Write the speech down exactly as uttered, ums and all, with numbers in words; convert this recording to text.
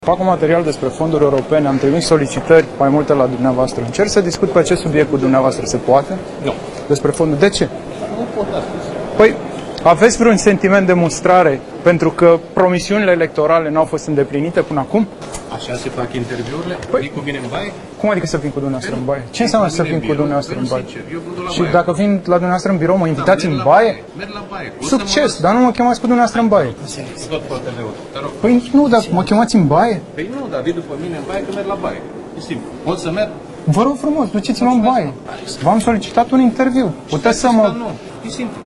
Fac un material despre fonduri europene, am trimis solicitări mai multe la dumneavoastră. Încerc să discut pe acest subiect cu dumneavoastră. Se poate? Nu. Despre fonduri. De ce? Nu pot astăzi. Păi, aveți vreun sentiment de mustrare pentru că promisiunile electorale n-au fost îndeplinite până acum? Așa se fac interviurile? Păi, vii cu mine în baie? Cum adică să vin cu dumneavoastră în baie? Ce înseamnă să vin cu dumneavoastră în baie? Sincer, eu vă duc la Și baie. dacă vin la dumneavoastră în birou, mă invitați merg în la baie? Merg la baie. O să mă Succes, las- dar nu mă chemați cu dumneavoastră în baie. Scot porteleul, te rog. Păi nu, dar mă chemați în baie? Păi nu, dar vii după mine în baie că merg la baie. E simplu. Pot să merg? Vă rog frumos, duceți-mă în baie. V-am solicitat un interviu. Puteți să mă... Nu, e simplu.